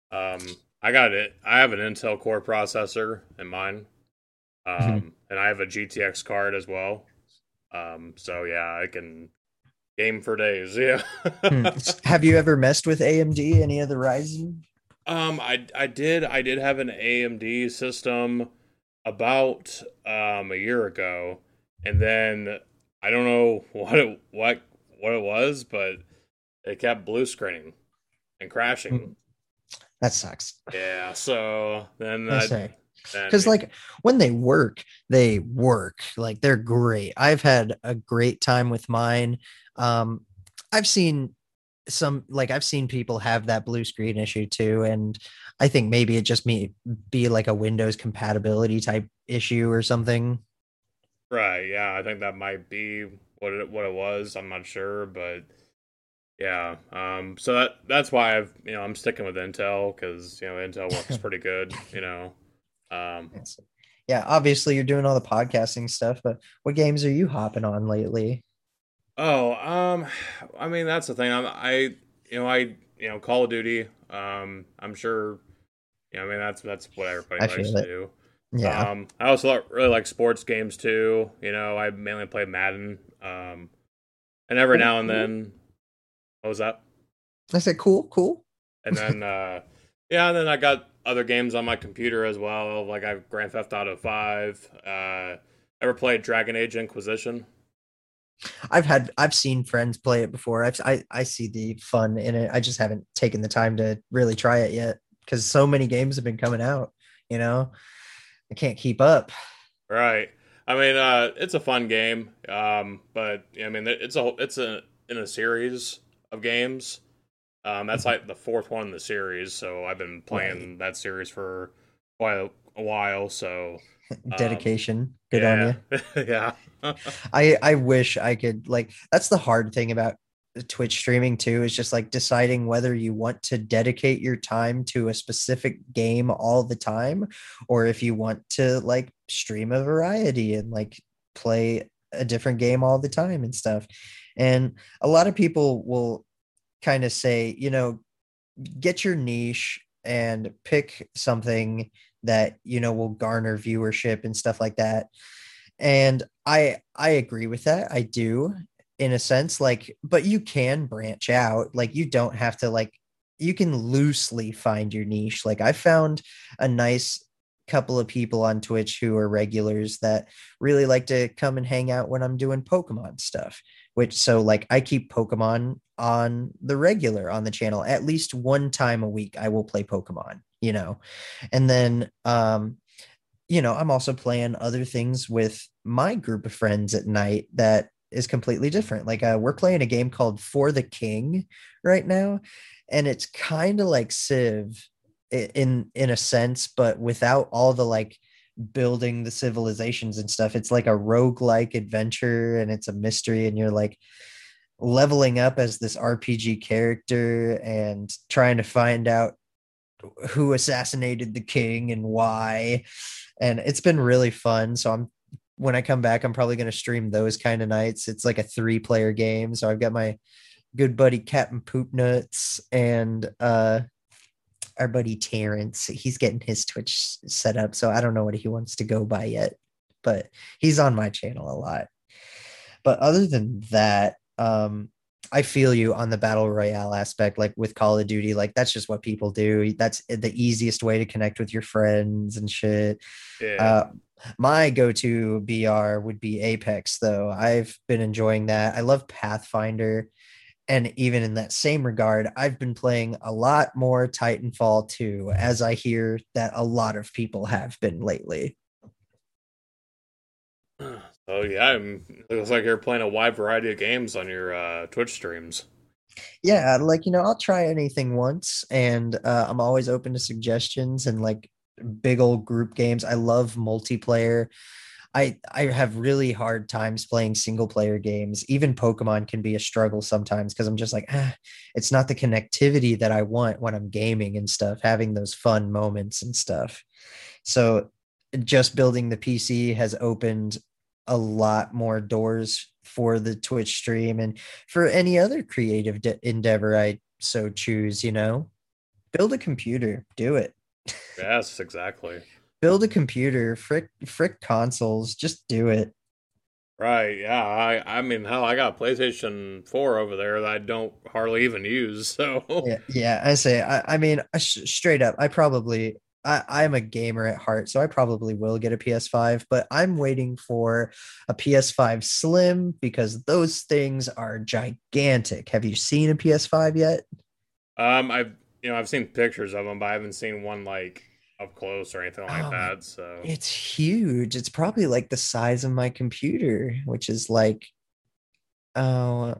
Speaker 2: I got it. I have an Intel Core processor in mine,
Speaker 3: Mhm.
Speaker 2: and I have a GTX card as well. So yeah, I can game for days. Yeah.
Speaker 3: Hmm. Have you ever messed with AMD, any of the Ryzen?
Speaker 2: I did have an AMD system about a year ago, and then I don't know what it was, but it kept blue screening and crashing.
Speaker 3: Hmm. That sucks.
Speaker 2: Yeah, so then
Speaker 3: I
Speaker 2: I
Speaker 3: say. Because
Speaker 2: then
Speaker 3: like when they work, like they're great. I've had a great time with mine. um I've seen I've seen people have that blue screen issue too, and I think maybe it just may be like a Windows compatibility type issue or something.
Speaker 2: right, yeah, I think that might be what it was. I'm not sure, but yeah. So that's why I'm sticking with Intel because Intel works pretty good. Um,
Speaker 3: Yes. Yeah, obviously you're doing all the podcasting stuff, but what games are you hopping on lately?
Speaker 2: Oh, I mean that's the thing. Call of Duty. I'm sure. I mean that's what everybody
Speaker 3: I
Speaker 2: likes
Speaker 3: feel
Speaker 2: to
Speaker 3: it.
Speaker 2: do.
Speaker 3: Yeah.
Speaker 2: I also really like sports games too. I mainly play Madden. And every
Speaker 3: Cool,
Speaker 2: now and
Speaker 3: cool.
Speaker 2: then, what was that?
Speaker 3: I said cool, cool.
Speaker 2: And then, yeah, and then I got other games on my computer as well. Like I have Grand Theft Auto 5. Ever played Dragon Age Inquisition?
Speaker 3: I've seen friends play it before. I see the fun in it. I just haven't taken the time to really try it yet because so many games have been coming out. You know, I can't keep up.
Speaker 2: Right. I mean, it's a fun game. But I mean, it's in a series of games. That's like the fourth one in the series. So I've been
Speaker 3: Right.
Speaker 2: playing that series for quite a while. So, um,
Speaker 3: Dedication. Good on
Speaker 2: yeah,
Speaker 3: you.
Speaker 2: yeah,
Speaker 3: I wish I could, like, that's the hard thing about Twitch streaming too is just like deciding whether you want to dedicate your time to a specific game all the time, or if you want to like stream a variety and like play a different game all the time and stuff. And a lot of people will kind of say, get your niche and pick something that, will garner viewership and stuff like that. And I agree with that. I do, in a sense, like, but you can branch out. Like, you don't have to, like, you can loosely find your niche. Like, I found a nice couple of people on Twitch who are regulars that really like to come and hang out when I'm doing Pokemon stuff, which, so like, I keep Pokemon on the regular on the channel. At least one time a week I will play Pokemon, and then I'm also playing other things with my group of friends at night that is completely different. Like, we're playing a game called For the King right now, and it's kind of like Civ in a sense, but without all the like building the civilizations and stuff. It's like a roguelike adventure, and it's a mystery, and you're like leveling up as this RPG character and trying to find out who assassinated the king and why. And it's been really fun. So when I come back, I'm probably going to stream those kind of nights. It's like a 3-player game. So I've got my good buddy Captain Poop Nuts and our buddy Terrence. He's getting his Twitch set up. So I don't know what he wants to go by yet, but he's on my channel a lot. But other than that, I feel you on the battle royale aspect. Like with Call of Duty, like that's just what people do. That's the easiest way to connect with your friends and shit.
Speaker 2: Yeah.
Speaker 3: My go-to BR would be Apex, though. I've been enjoying that. I love Pathfinder. And even in that same regard, I've been playing a lot more Titanfall 2, as I hear that a lot of people have been lately.
Speaker 2: Oh yeah, it looks like you're playing a wide variety of games on your Twitch streams.
Speaker 3: Yeah, like, I'll try anything once, and I'm always open to suggestions and like big old group games. I love multiplayer. I have really hard times playing single player games. Even Pokemon can be a struggle sometimes because I'm just like, it's not the connectivity that I want when I'm gaming and stuff, having those fun moments and stuff. So just building the PC has opened a lot more doors for the Twitch stream and for any other creative endeavor I so choose, build a computer, do it.
Speaker 2: Yes, exactly.
Speaker 3: Build a computer, frick consoles, just do it.
Speaker 2: Right, yeah. I mean, hell, I got a PlayStation 4 over there that I don't hardly even use, so.
Speaker 3: Yeah, I say, I mean, straight up, I'm a gamer at heart, so I probably will get a PS5, but I'm waiting for a PS5 Slim because those things are gigantic. Have you seen a PS5 yet?
Speaker 2: I've seen pictures of them, but I haven't seen one like up close or anything like that. So
Speaker 3: it's huge. It's probably like the size of my computer, which is like uh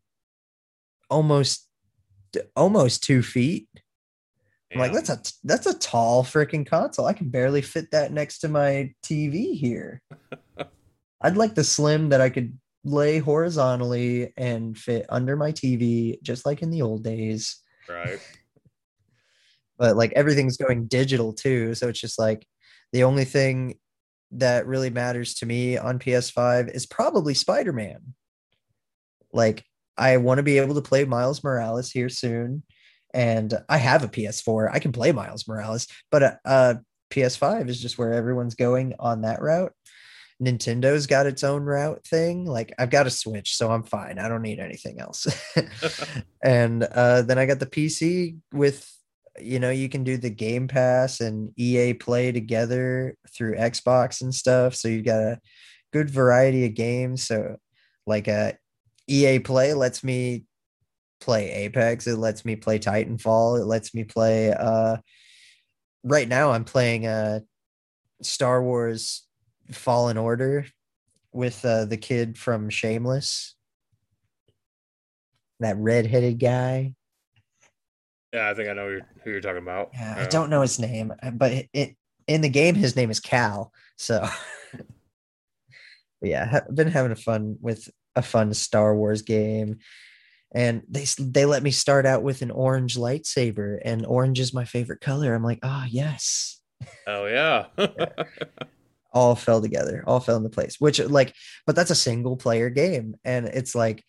Speaker 3: almost almost 2 feet. I'm like, that's a tall freaking console. I can barely fit that next to my TV here. I'd like the Slim that I could lay horizontally and fit under my TV, just like in the old days.
Speaker 2: Right.
Speaker 3: But like everything's going digital too. So it's just like the only thing that really matters to me on PS5 is probably Spider-Man. Like, I want to be able to play Miles Morales here soon. And I have a PS4. I can play Miles Morales, but PS5 is just where everyone's going on that route. Nintendo's got its own route thing. Like, I've got a Switch, so I'm fine. I don't need anything else. And then I got the PC with, you can do the Game Pass and EA Play together through Xbox and stuff. So you've got a good variety of games. So like EA Play lets me play Apex. It lets me play Titanfall. It lets me play right now I'm playing Star Wars Fallen Order with the kid from Shameless, that redheaded guy.
Speaker 2: Yeah, I think I know who you're talking about.
Speaker 3: Yeah, I don't know his name, but in the game his name is Cal. So but yeah, I've been having a fun Star Wars game. and they let me start out with an orange lightsaber, and orange is my favorite color. I'm like, oh yes.
Speaker 2: Oh yeah.
Speaker 3: Yeah. All fell together, all fell into place, which like, but that's a single player game. And it's like,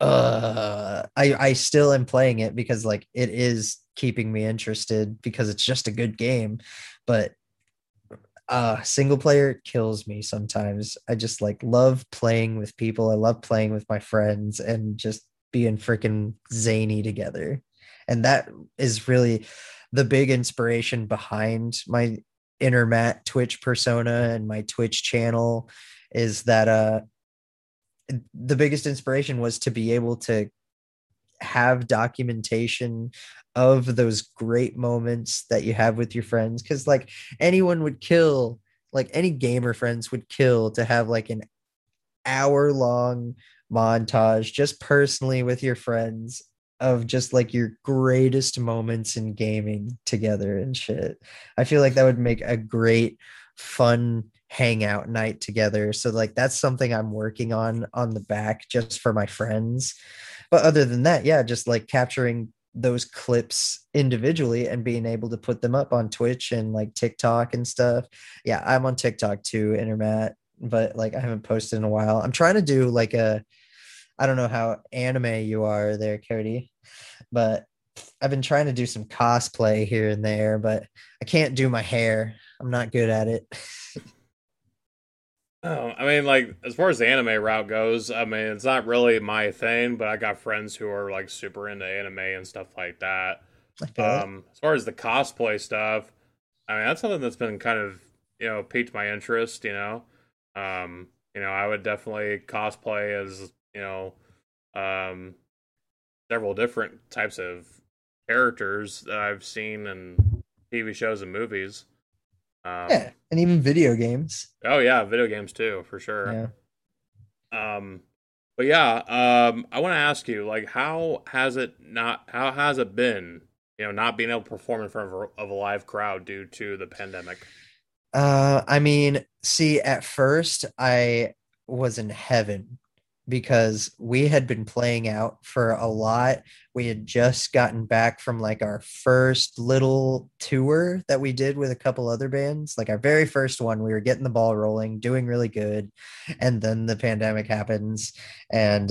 Speaker 3: I still am playing it because like it is keeping me interested because it's just a good game. But single player kills me sometimes. I just like love playing with people. I love playing with my friends and just being freaking zany together. And that is really the big inspiration behind my inner Matt Twitch persona and my Twitch channel, is that the biggest inspiration was to be able to have documentation of those great moments that you have with your friends. Because like anyone would kill, like any gamer friends would kill to have like an hour long montage just personally with your friends of just like your greatest moments in gaming together and shit. I feel like that would make a great fun hangout night together. So like that's something I'm working on the back just for my friends. But other than that, yeah, just like capturing those clips individually and being able to put them up on Twitch and like TikTok and stuff. Yeah, I'm on TikTok too, Intermat, but like I haven't posted in a while. I'm trying to do like I don't know how anime you are there, Cody, but I've been trying to do some cosplay here and there, but I can't do my hair. I'm not good at it.
Speaker 2: Oh, I mean, like as far as the anime route goes, I mean it's not really my thing, but I got friends who are like super into anime and stuff like that.
Speaker 3: I feel it.
Speaker 2: As far as the cosplay stuff, I mean that's something that's been kind of piqued my interest. I would definitely cosplay as um, several different types of characters that I've seen in TV shows and movies.
Speaker 3: Yeah, and even video games.
Speaker 2: Oh yeah, video games too, for sure.
Speaker 3: Yeah.
Speaker 2: Um, but yeah, I want to ask you, like, how has it been, not being able to perform in front of a live crowd due to the pandemic?
Speaker 3: I mean, see, at first I was in heaven because we had been playing out for a lot. We had just gotten back from like our first little tour that we did with a couple other bands. Like our very first one, we were getting the ball rolling, doing really good. And then the pandemic happens. And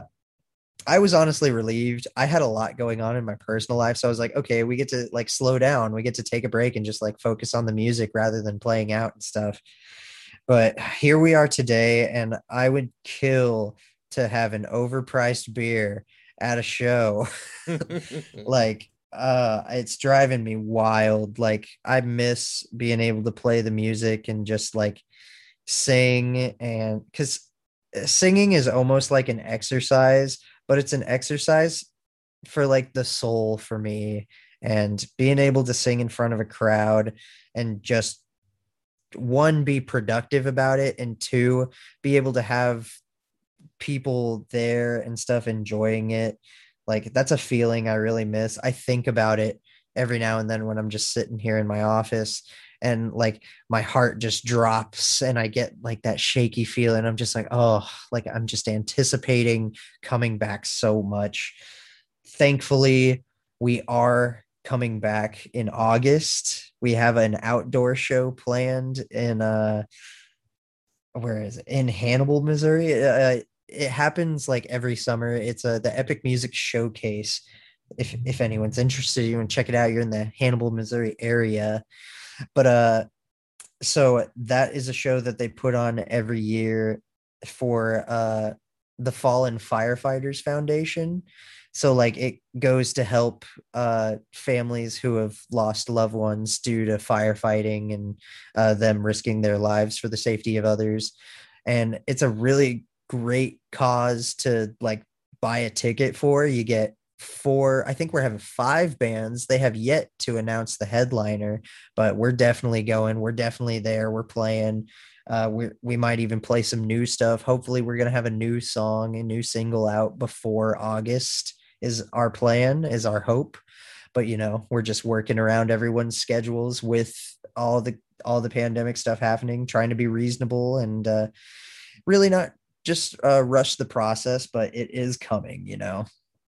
Speaker 3: I was honestly relieved. I had a lot going on in my personal life. So I was like, okay, we get to like slow down. We get to take a break and just like focus on the music rather than playing out and stuff. But here we are today, and I would kill to have an overpriced beer at a show. Like, it's driving me wild. Like, I miss being able to play the music and just like sing, and because singing is almost like an exercise, but it's an exercise for like the soul for me. And being able to sing in front of a crowd and just one, be productive about it, and two, be able to have people there and stuff enjoying it. Like that's a feeling I really miss. I think about it every now and then when I'm just sitting here in my office, and like my heart just drops and I get like that shaky feeling. I'm just like, oh, like I'm just anticipating coming back so much. Thankfully, we are coming back in August. We have an outdoor show planned in where is it? In Hannibal, Missouri. It happens like every summer. It's the Epic Music Showcase. If anyone's interested, you can check it out. You're in the Hannibal, Missouri area. But so that is a show that they put on every year for the Fallen Firefighters Foundation. So like it goes to help families who have lost loved ones due to firefighting, and them risking their lives for the safety of others. And it's a really great cause to like buy a ticket for. You get four, I think we're having five bands. They have yet to announce the headliner, but we're definitely going. We're definitely there. We're playing. We might even play some new stuff. Hopefully we're going to have a new song, a new single out before August is our plan, is our hope. But we're just working around everyone's schedules with all the pandemic stuff happening, trying to be reasonable and really not just rush the process, but it is coming.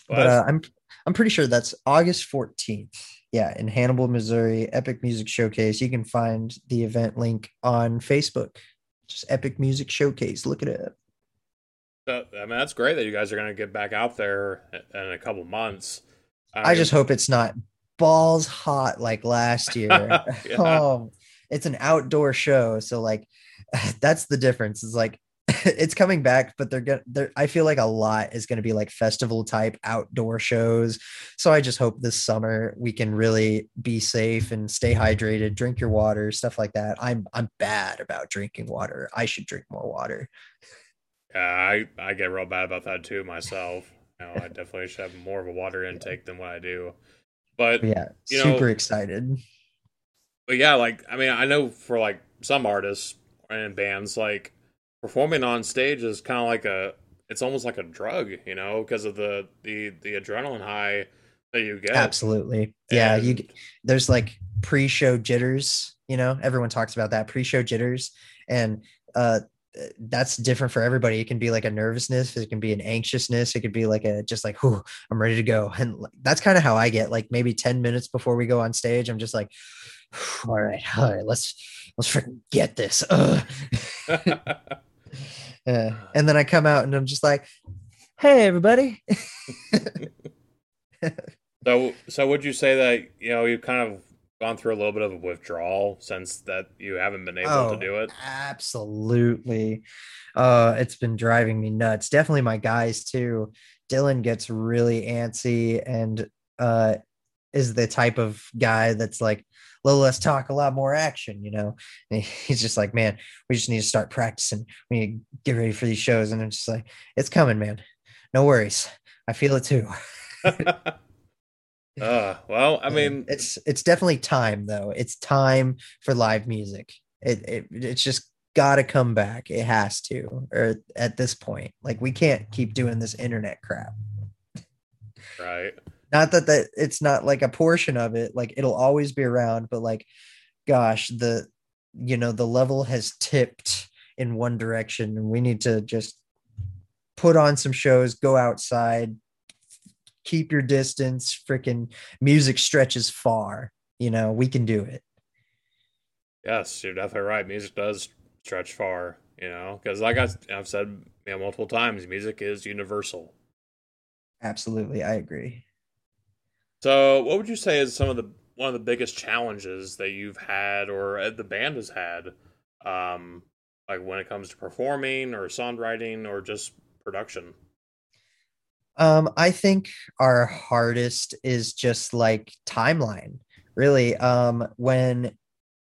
Speaker 2: Well,
Speaker 3: But
Speaker 2: that's
Speaker 3: I'm pretty sure that's August 14th. Yeah, in Hannibal, Missouri, Epic Music Showcase. You can find the event link on Facebook. Just Epic Music Showcase. Look it up.
Speaker 2: I mean, that's great that you guys are going to get back out there in a couple months. I
Speaker 3: I just
Speaker 2: mean,
Speaker 3: hope it's not balls hot like last year.
Speaker 2: yeah,
Speaker 3: Oh, it's an outdoor show, so like that's the difference. It's like it's coming back, but they're I feel like a lot is going to be like festival type outdoor shows. So I just hope this summer we can really be safe and stay hydrated, drink your water, stuff like that. I'm bad about drinking water. I should drink more water.
Speaker 2: yeah, I get real bad about that too myself. I definitely should have more of a water intake than what I do. But
Speaker 3: But yeah,
Speaker 2: you
Speaker 3: super
Speaker 2: know,
Speaker 3: excited.
Speaker 2: but yeah, like I mean, I know for like some artists and bands, like performing on stage is kind of like it's almost like a drug, because of the adrenaline high that you get,
Speaker 3: Absolutely. Yeah,
Speaker 2: and
Speaker 3: there's like pre-show jitters, everyone talks about that pre-show jitters and uh that's different for everybody. It can be like a nervousness, it can be an anxiousness, it could be like a just like, "Whew, I'm ready to go." And that's kind of how I get like maybe 10 minutes before we go on stage. I'm just like, all right, let's freaking get this. And then I come out and I'm just like, "Hey everybody."
Speaker 2: so would you say that you've kind of gone through a little bit of a withdrawal since that you haven't been able to
Speaker 3: Oh,
Speaker 2: do it?
Speaker 3: absolutely. It's been driving me nuts. Definitely my guys too. Dylan gets really antsy and uh is the type of guy that's like a little less talk, a lot more action. And he's just like, man, we just need to start practicing. We need to get ready for these shows. And I'm just like, it's coming, man. No worries. I feel it too.
Speaker 2: Well, I mean,
Speaker 3: It's definitely time though. It's time for live music. It's just got to come back. It has to. Or at this point, like we can't keep doing this internet crap.
Speaker 2: right.
Speaker 3: Not that it's not like a portion of it. Like it'll always be around, but like, gosh, the level has tipped in one direction, and we need to just put on some shows, go outside, keep your distance. Freaking music stretches far. We can do it.
Speaker 2: Yes, you're definitely right. Music does stretch far, because like I've said, multiple times, music is universal.
Speaker 3: Absolutely, I agree.
Speaker 2: So, what would you say is one of the biggest challenges that you've had or the band has had, um, like when it comes to performing or songwriting or just production?
Speaker 3: I think our hardest is just like timeline, really. When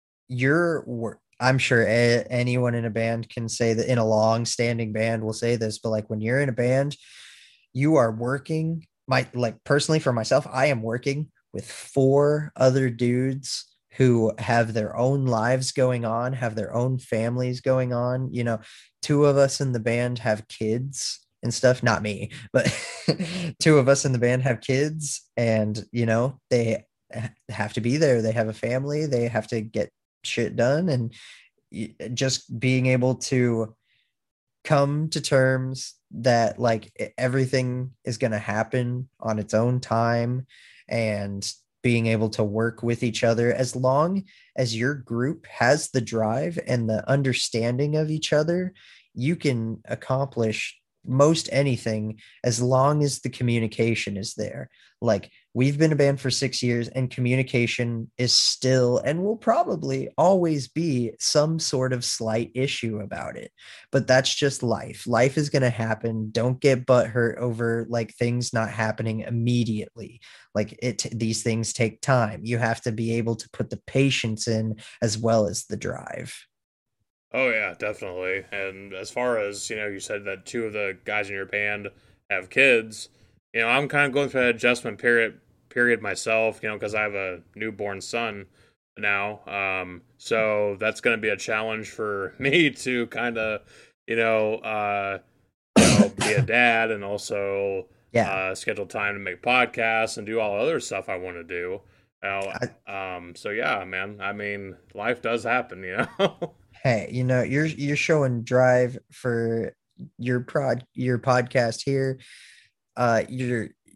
Speaker 3: I'm sure anyone in a band can say that in a long standing band will say this, but like when you're in a band, you are working. Like personally for myself, I am working with four other dudes who have their own lives going on, have their own families going on. Two of us in the band have kids and stuff, not me, but two of us in the band have kids and they have to be there. They have a family, they have to get shit done, and just being able to come to terms that like everything is going to happen on its own time, and being able to work with each other as long as your group has the drive and the understanding of each other, you can accomplish most anything as long as the communication is there. Like we've been a band for 6 years and communication is still and will probably always be some sort of slight issue about it. But that's just life. Life is going to happen. Don't get butthurt over like things not happening immediately. Like these things take time. You have to be able to put the patience in as well as the drive.
Speaker 2: Oh yeah, definitely. And as far as, you said that two of the guys in your band have kids, I'm kind of going through that adjustment period myself, because I have a newborn son now. So that's going to be a challenge for me to kind of, you know, uh, be a dad and also
Speaker 3: Yeah.
Speaker 2: schedule time to make podcasts and do all the other stuff I want to do. Now,
Speaker 3: I,
Speaker 2: so yeah, man. I mean, life does happen.
Speaker 3: hey, you're showing drive for your podcast here. You're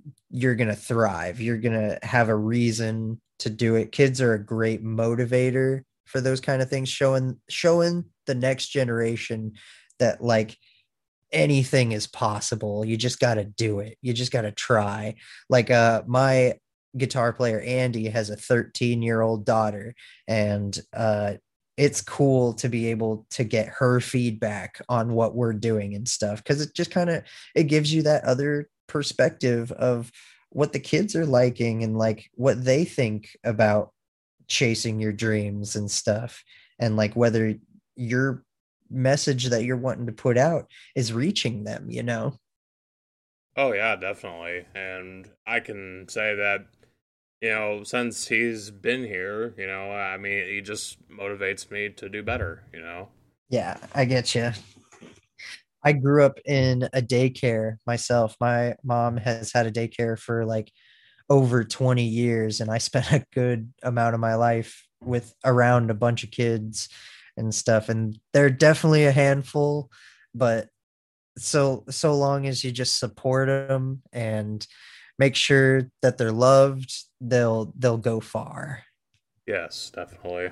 Speaker 3: you're going to thrive. You're going to have a reason to do it. Kids are a great motivator for those kind of things, showing the next generation that like anything is possible. You just got to do it. You just got to try. Like my guitar player Andy has a 13-year-old daughter, and it's cool to be able to get her feedback on what we're doing and stuff, because it just kind of it gives you that other perspective of what the kids are liking and like what they think about chasing your dreams and stuff, and like whether your message that you're wanting to put out is reaching them, you know.
Speaker 2: Oh yeah, definitely. And I can say that, since he's been here, I mean, he just motivates me to do better,
Speaker 3: Yeah, I get you. I grew up in a daycare myself. My mom has had a daycare for like over 20 years, and I spent a good amount of my life with around a bunch of kids and stuff, and they're definitely a handful, but so long as you just support them and make sure that they're loved, they'll go far.
Speaker 2: Yes, definitely.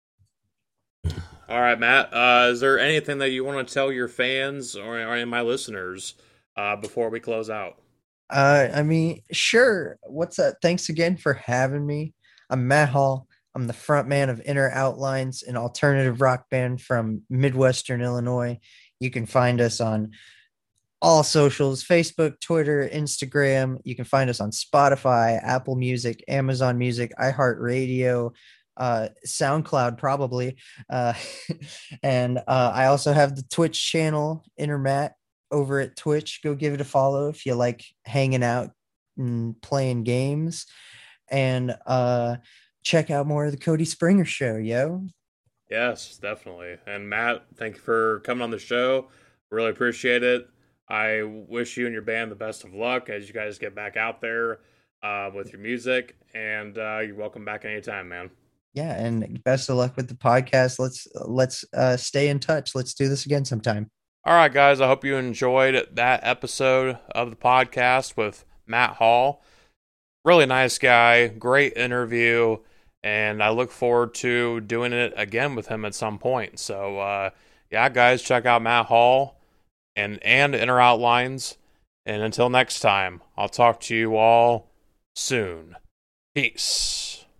Speaker 2: All right, Matt. Is there anything that you want to tell your fans or any of my listeners before we close out?
Speaker 3: I mean, sure. What's that? Thanks again for having me. I'm Matt Hall. I'm the front man of Inner Outlines, an alternative rock band from Midwestern Illinois. You can find us on all socials: Facebook, Twitter, Instagram. You can find us on Spotify, Apple Music, Amazon Music, iHeartRadio, SoundCloud, probably. Uh, and I also have the Twitch channel, Intermat, over at Twitch. Go give it a follow if you like hanging out and playing games. And check out more of the Cody Springer Show, yo.
Speaker 2: Yes, definitely. And Matt, thank you for coming on the show. Really appreciate it. I wish you and your band the best of luck as you guys get back out there with your music. And you're welcome back anytime, man.
Speaker 3: Yeah, and best of luck with the podcast. Let's stay in touch. Let's do this again sometime.
Speaker 2: All right, guys. I hope you enjoyed that episode of the podcast with Matt Hall. Really nice guy, great interview, and I look forward to doing it again with him at some point. So, yeah, guys, check out Matt Hall and Inner Outlines. And until next time, I'll talk to you all soon. Peace.